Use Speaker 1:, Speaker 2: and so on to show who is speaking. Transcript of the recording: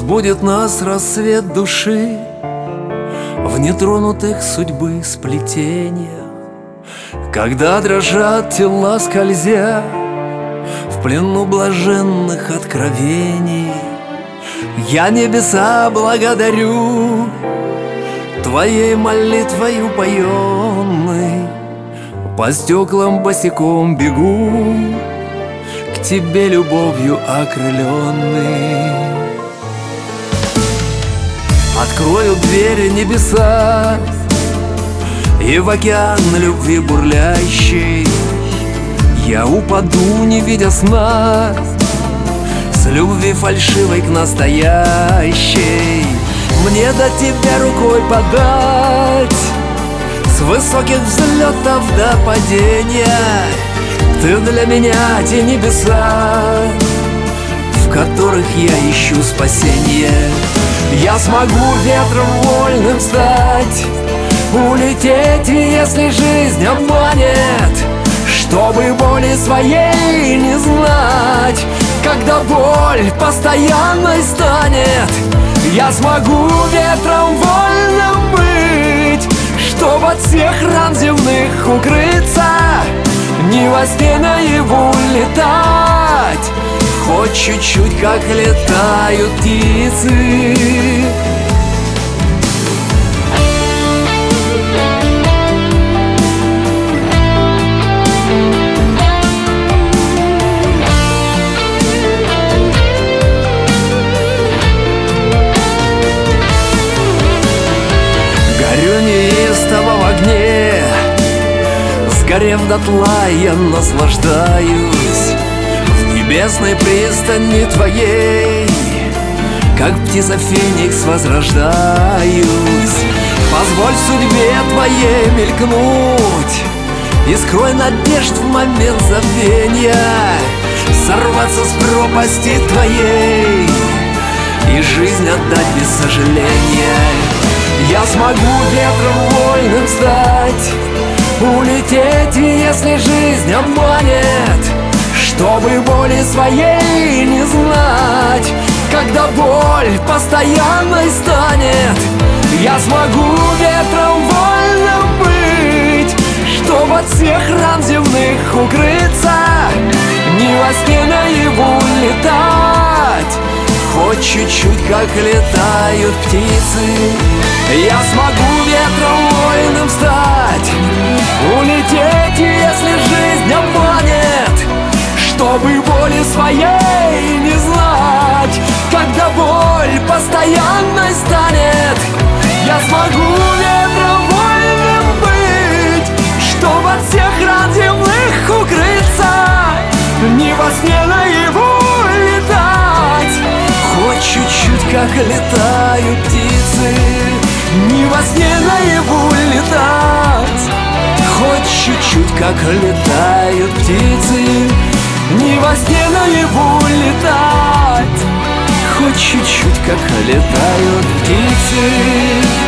Speaker 1: Разбудит нас рассвет души в нетронутых судьбы сплетениях, когда дрожат тела, скользя в плену блаженных откровений. Я небеса благодарю твоей молитвой упоенной, по стеклам босиком бегу к тебе любовью окрыленный. Открою двери небеса и в океан любви бурлящий я упаду, не видя сна, с любви фальшивой к настоящей. Мне до тебя рукой подать, с высоких взлетов до падения. Ты для меня те небеса, в которых я ищу спасение. Я смогу ветром вольным стать, улететь, если жизнь обманет, чтобы боли своей не знать. Когда боль постоянной станет, я смогу ветром вольным быть, чтоб от всех ран земных укрыться, не во сне наяву летать, хоть чуть-чуть, как летают птицы. Горю неистово в огне, сгорев дотла, я наслаждаюсь в небесной пристани твоей, как птица феникс возрождаюсь. Позволь судьбе твоей мелькнуть и скрой надежд в момент забвения, сорваться с пропасти твоей и жизнь отдать без сожаления. Я смогу ветром вольным стать, улететь, если жизнь обманет, чтобы боли своей не знать. Когда боль постоянной станет, я смогу ветром вольным быть, чтоб от всех ран земных укрыться, не во сне наяву летать, хоть чуть-чуть, как летают птицы. Я смогу ветром вольным стать, улететь, если жизнь обманет, чтобы боли своей не знать. Когда боль постоянной станет, я смогу ветром вольным быть, чтоб от всех ран земных укрыться, не во сне наяву летать, хоть чуть-чуть, как летают птицы. Не во сне наяву летать, хоть чуть-чуть, как летают птицы. Не во сне наяву летать, хоть чуть-чуть, как летают птицы.